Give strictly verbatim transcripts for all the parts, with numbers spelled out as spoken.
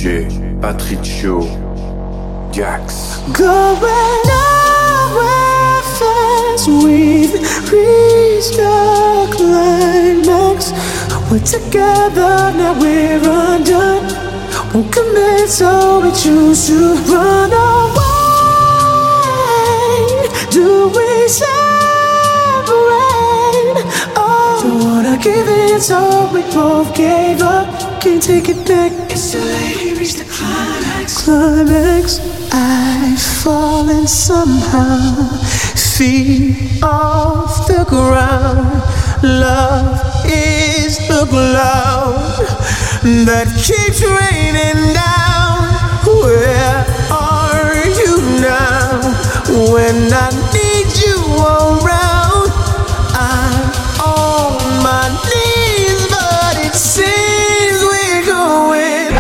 J, Patricio, Gax. Going nowhere fast, we've reached the climax. We're together, now we're undone. Won't commit, so we choose to run away. Do we separate? Oh, don't wanna give in, so we both gave up. Can't take it back. It's too late, we reached the climax. Climax. I've fallen somehow, feet off the ground. Love is the cloud that keeps raining down. Where are you now? When I need you around, I'm on my knees, but it seems we're going.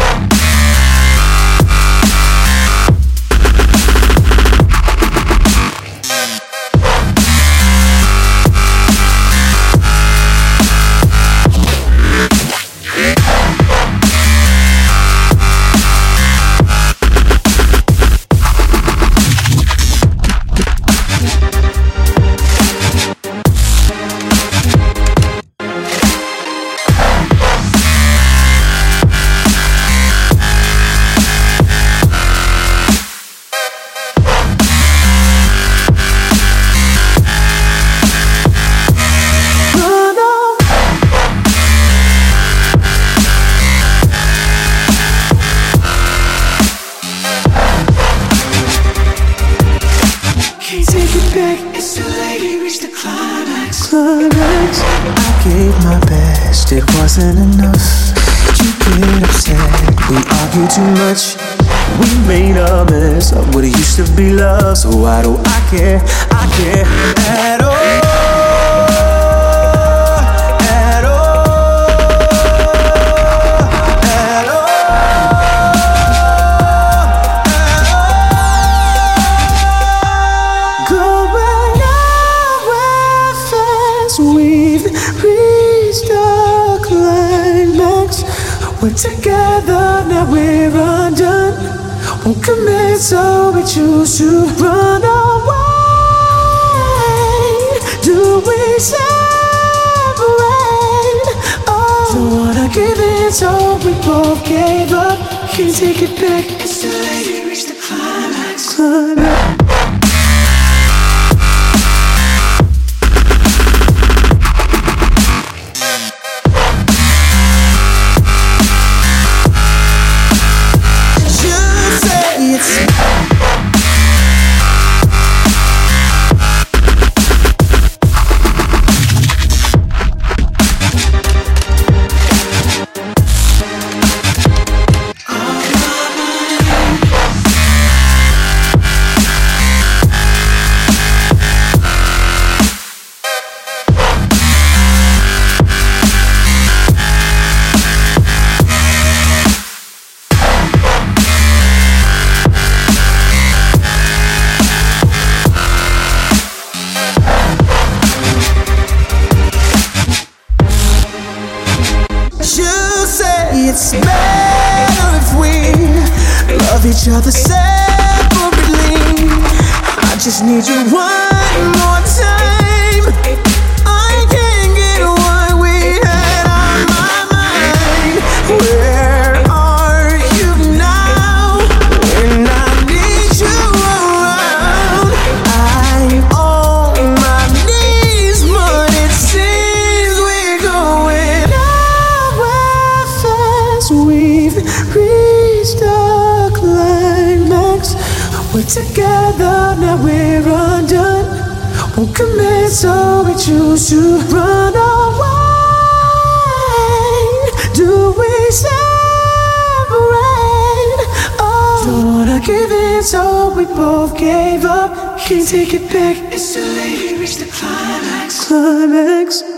It's too late, we reached the climax. Climax. I gave my best, it wasn't enough. You get upset, we argue too much. We made a mess of what it used to be love. So why do I care? I care at all. We've reached the climax. We're together, now we're undone. Won't commit, so we choose to run away. Do we separate? Oh, don't wanna give in, so we both gave up. Can't take it back. It's too late, we reached the climax. Climax. It's better if we love each other separately. I just need you one more time. I can't get what we had on my mind. Where are you now? When I need you around, I'm on my knees, but it seems we're going. We've reached the climax. We're together, now we're undone. Won't commit, so we choose to run away. Do we separate? Oh, don't wanna give in, so we both gave up. Can't take it back. It's too late, we reached the climax. Climax.